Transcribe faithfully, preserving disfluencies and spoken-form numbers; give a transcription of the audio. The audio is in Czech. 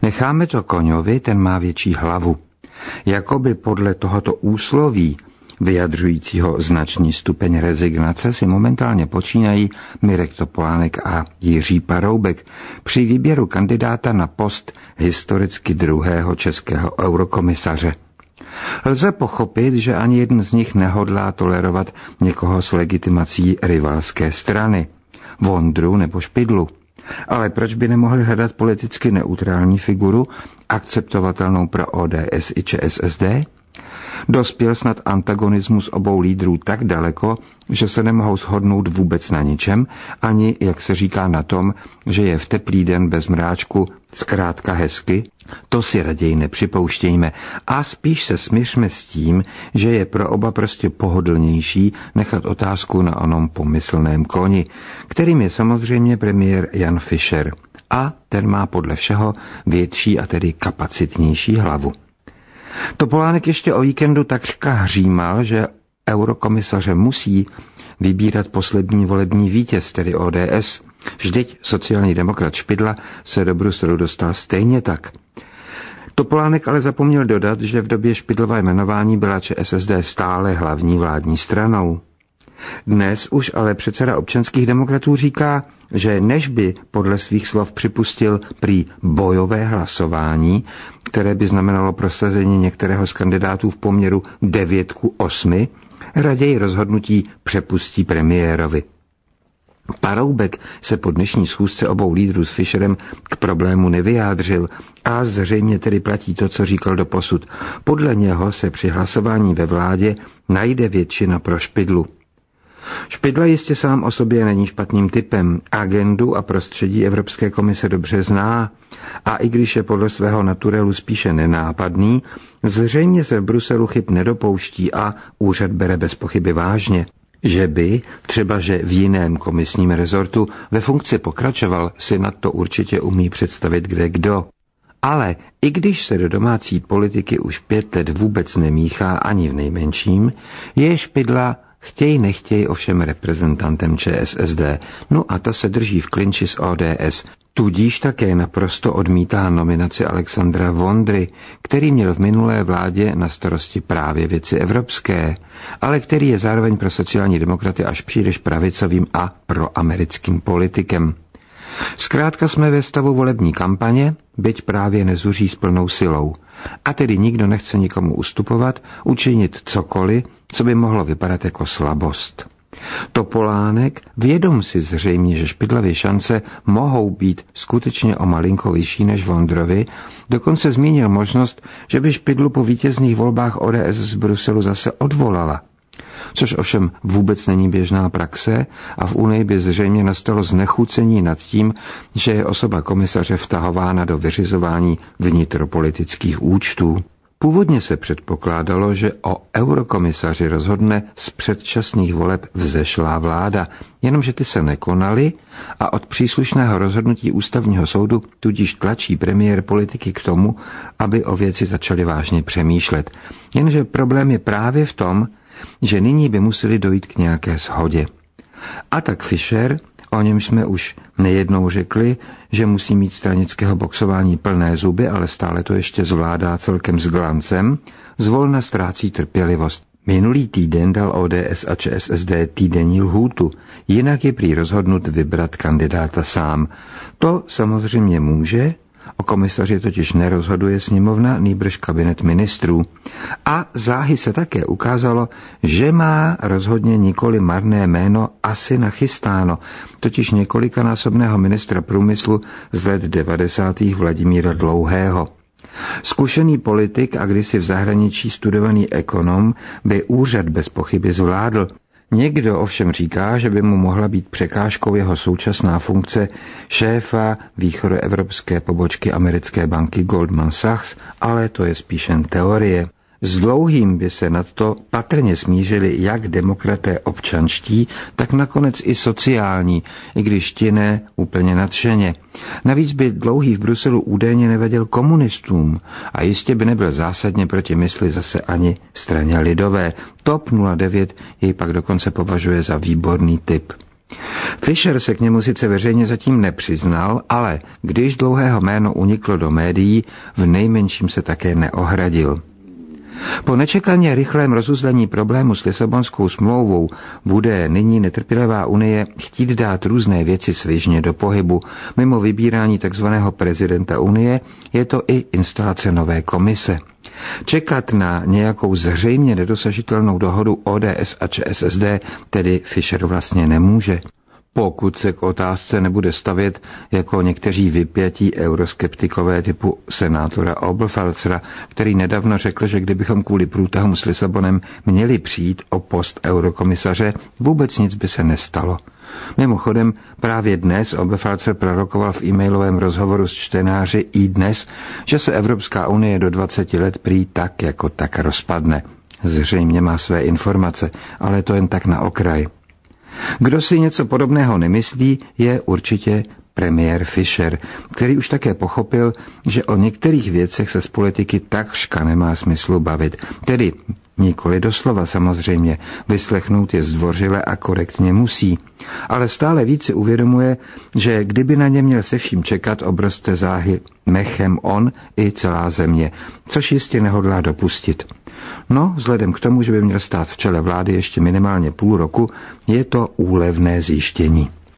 Necháme to Koňovi, ten má větší hlavu. Jakoby podle tohoto úsloví, vyjadřujícího značný stupeň rezignace, si momentálně počínají Mirek Topolánek a Jiří Paroubek při výběru kandidáta na post historicky druhého českého eurokomisaře. Lze pochopit, že ani jeden z nich nehodlá tolerovat někoho s legitimací rivalské strany, Vondru nebo Špidlu. Ale proč by nemohli hledat politicky neutrální figuru, akceptovatelnou pro O D S i ČSSD? Dospěl snad antagonismus obou lídrů tak daleko, že se nemohou shodnout vůbec na ničem, ani, jak se říká, na tom, že je v teplý den bez mráčku zkrátka hezky? To si raději nepřipouštějme a spíš se smiřme s tím, že je pro oba prostě pohodlnější nechat otázku na onom pomyslném koni, kterým je samozřejmě premiér Jan Fischer. A ten má podle všeho větší a tedy kapacitnější hlavu. Topolánek ještě o víkendu takřka hřímal, že eurokomisaře musí vybírat poslední volební vítěz, tedy O D S. Vždyť sociální demokrat Špidla se do Bruselu dostal stejně tak. Topolánek ale zapomněl dodat, že v době Špidlova jmenování byla ČSSD stále hlavní vládní stranou. Dnes už ale předseda občanských demokratů říká, že než by podle svých slov připustil prý bojové hlasování, které by znamenalo prosazení některého z kandidátů v poměru devět ku osmi, raději rozhodnutí přepustí premiérovi. Paroubek se po dnešní schůzce obou lídrů s Fischerem k problému nevyjádřil a zřejmě tedy platí to, co říkal doposud. Podle něho se při hlasování ve vládě najde většina pro Špidlu. Špidla jistě sám o sobě není špatným typem, agendu a prostředí Evropské komise dobře zná a i když je podle svého naturelu spíše nenápadný, zřejmě se v Bruselu chyb nedopouští a úřad bere bez pochyby vážně. Že by, třeba že v jiném komisním rezortu ve funkci pokračoval, si nad to určitě umí představit kde kdo. Ale i když se do domácí politiky už pět let vůbec nemíchá ani v nejmenším, je Špidla chtěj nechtěj ovšem reprezentantem ČSSD, no a to se drží v klinči s O D S. Tudíž také naprosto odmítá nominaci Alexandra Vondry, který měl v minulé vládě na starosti právě věci evropské, ale který je zároveň pro sociální demokraty až příliš pravicovým a proamerickým politikem. Zkrátka jsme ve stavu volební kampaně, byť právě nezuří s plnou silou. A tedy nikdo nechce nikomu ustupovat, učinit cokoliv, co by mohlo vypadat jako slabost. Topolánek, vědom si zřejmě, že Špidlovy šance mohou být skutečně o malinko vyšší než Vondrovi, dokonce zmínil možnost, že by Špidlu po vítězných volbách O D S z Bruselu zase odvolala. Což ovšem vůbec není běžná praxe a v Unii by zřejmě nastalo znechucení nad tím, že je osoba komisaře vtahována do vyřizování vnitropolitických účtů. Původně se předpokládalo, že o eurokomisaři rozhodne z předčasných voleb vzešlá vláda, jenomže ty se nekonaly a od příslušného rozhodnutí ústavního soudu tudíž tlačí premiér politiky k tomu, aby o věci začali vážně přemýšlet. Jenže problém je právě v tom, že nyní by museli dojít k nějaké shodě. A tak Fischer, o něm jsme už nejednou řekli, že musí mít stranického boxování plné zuby, ale stále to ještě zvládá celkem s glancem, zvolna ztrácí trpělivost. Minulý týden dal O D S a ČSSD týdenní lhůtu, jinak je prý rozhodnut vybrat kandidáta sám. To samozřejmě může, o komisaři totiž nerozhoduje sněmovna, nýbrž kabinet ministrů. A záhy se také ukázalo, že má rozhodně nikoli marné jméno asi nachystáno, totiž několikanásobného ministra průmyslu z let devadesátých Vladimíra Dlouhého. Zkušený politik a kdysi v zahraničí studovaný ekonom by úřad bez pochyby zvládl. Někdo ovšem říká, že by mu mohla být překážkou jeho současná funkce šéfa východoevropské pobočky americké banky Goldman Sachs, ale to je spíš jen teorie. S Dlouhým by se nad to patrně smířili jak demokraté občanští, tak nakonec i sociální, i když ti ne úplně nadšeně. Navíc by Dlouhý v Bruselu údajně nevadil komunistům a jistě by nebyl zásadně proti mysli zase ani straně lidové. TOP nula devět jej pak dokonce považuje za výborný typ. Fischer se k němu sice veřejně zatím nepřiznal, ale když dlouhého jméno uniklo do médií, v nejmenším se také neohradil. Po nečekaně rychlém rozuzlení problému s Lisabonskou smlouvou bude nyní netrpělivá unie chtít dát různé věci svižně do pohybu. Mimo vybírání tzv. Prezidenta unie je to i instalace nové komise. Čekat na nějakou zřejmě nedosažitelnou dohodu O D S a Č S S D tedy Fischer vlastně nemůže. Pokud se k otázce nebude stavět jako někteří vypjatí euroskeptikové typu senátora Oberfalzera, který nedávno řekl, že kdybychom kvůli průtahům s Lisabonem měli přijít o post eurokomisaře, vůbec nic by se nestalo. Mimochodem, právě dnes Oberfalzer prorokoval v e-mailovém rozhovoru s čtenáři iDnes, že se Evropská unie do dvaceti let prý tak jako tak rozpadne. Zřejmě má své informace, ale to jen tak na okraj. Kdo si něco podobného nemyslí, je určitě premiér Fischer, který už také pochopil, že o některých věcech se z politiky takřka nemá smyslu bavit. Tedy nikoli doslova samozřejmě, vyslechnout je zdvořile a korektně musí. Ale stále více uvědomuje, že kdyby na ně měl se vším čekat, obroste záhy mechem on i celá země, což jistě nehodlá dopustit. No, vzhledem k tomu, že by měl stát v čele vlády ještě minimálně půl roku, je to úlevné zjištění.